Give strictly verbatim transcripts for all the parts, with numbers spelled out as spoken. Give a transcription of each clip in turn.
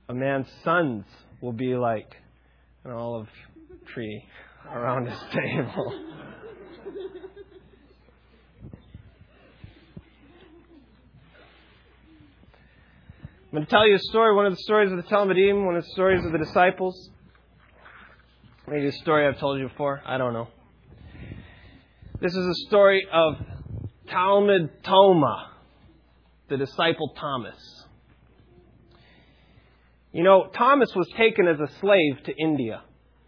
a man's sons will be like an olive tree around his table. I'm going to tell you a story, one of the stories of the Talmudim, one of the stories of the disciples. Maybe a story I've told you before. I don't know. This is a story of Talmud Toma, the disciple Thomas. You know, Thomas was taken as a slave to India.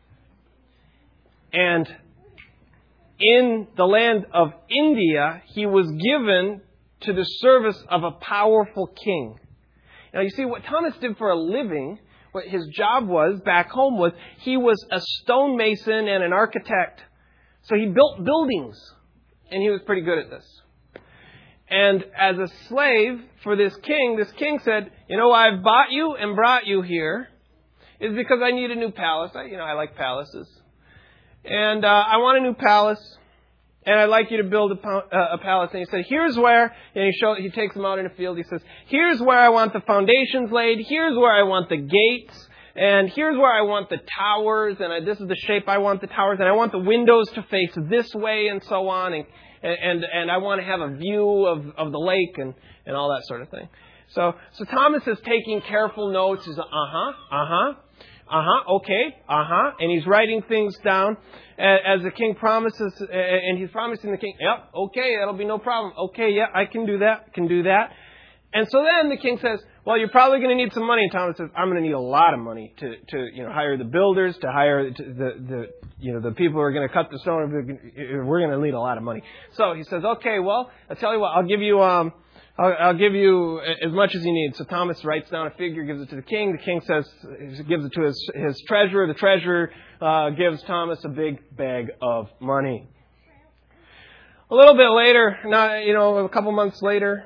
And in the land of India, he was given to the service of a powerful king. Now, you see, what Thomas did for a living, what his job was back home was, he was a stonemason and an architect. So he built buildings, and he was pretty good at this. And as a slave for this king, this king said, you know, I've bought you and brought you here is because I need a new palace. I, you know, I like palaces. And uh, I want a new palace. And I'd like you to build a, uh, a palace. And he said, here's where, and he show, he takes them out in a field. He says, here's where I want the foundations laid. Here's where I want the gates. And here's where I want the towers. And I, this is the shape I want the towers. And I want the windows to face this way and so on. And and, and I want to have a view of, of the lake and, and all that sort of thing. So, so Thomas is taking careful notes. He's like, uh-huh, uh-huh. Uh-huh, okay, uh-huh. And he's writing things down as the king promises, and he's promising the king, yep, okay, that'll be no problem. Okay, yeah, I can do that, can do that. And so then the king says, well, you're probably going to need some money. And Thomas says, I'm going to need a lot of money to, to you know, hire the builders, to hire the, the, you know, the people who are going to cut the stone. We're going to need a lot of money. So he says, okay, well, I'll tell you what, I'll give you, um, I'll, I'll give you as much as you need. So Thomas writes down a figure, gives it to the king. The king says, gives it to his, his treasurer. The treasurer uh, gives Thomas a big bag of money. A little bit later, not you know, a couple months later,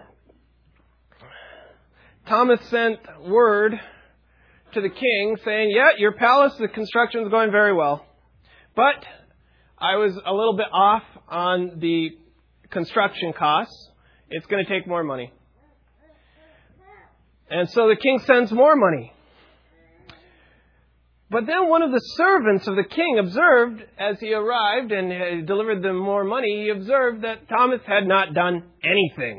Thomas sent word to the king saying, yeah, your palace, the construction is going very well. But I was a little bit off on the construction costs. It's going to take more money. And so the king sends more money. But then one of the servants of the king observed, as he arrived and delivered them more money, he observed that Thomas had not done anything.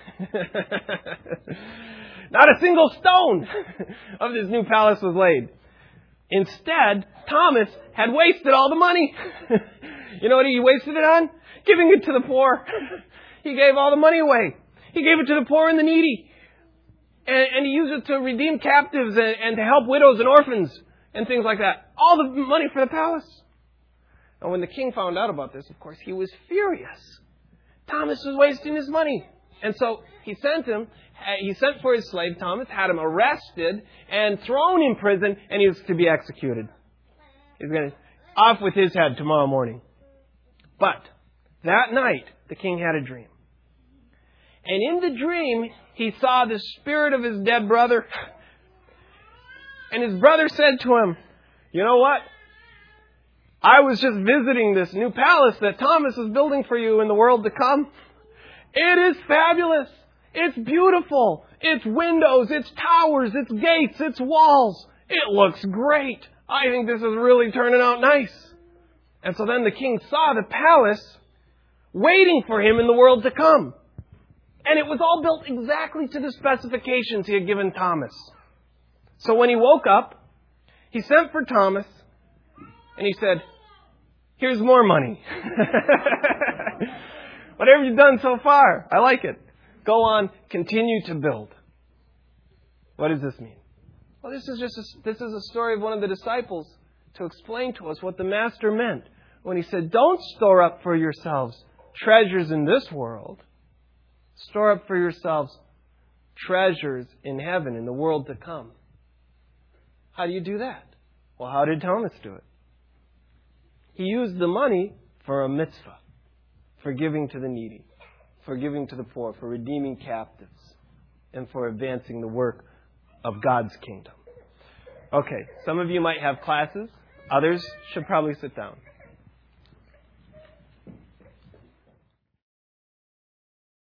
Not a single stone of this new palace was laid. Instead, Thomas had wasted all the money. You know what he wasted it on? Giving it to the poor. He gave all the money away. He gave it to the poor and the needy. And, and he used it to redeem captives and, and to help widows and orphans and things like that. All the money for the palace. And when the king found out about this, of course, he was furious. Thomas was wasting his money. And so he sent him, he sent for his slave Thomas, had him arrested and thrown in prison, and he was to be executed. He's going to off with his head tomorrow morning. But that night, the king had a dream. And in the dream, he saw the spirit of his dead brother. And his brother said to him, you know what? I was just visiting this new palace that Thomas is building for you in the world to come. It is fabulous. It's beautiful. It's windows, it's towers, it's gates, it's walls. It looks great. I think this is really turning out nice. And so then the king saw the palace waiting for him in the world to come. And it was all built exactly to the specifications he had given Thomas. So when he woke up, he sent for Thomas and he said, here's more money. Whatever you've done so far, I like it. Go on, continue to build. What does this mean? Well, this is just a, this is a story of one of the disciples to explain to us what the Master meant when he said, don't store up for yourselves treasures in this world. Store up for yourselves treasures in heaven, in the world to come. How do you do that? Well, how did Thomas do it? He used the money for a mitzvah, for giving to the needy, for giving to the poor, for redeeming captives, and for advancing the work of God's kingdom. Okay, some of you might have classes. Others should probably sit down.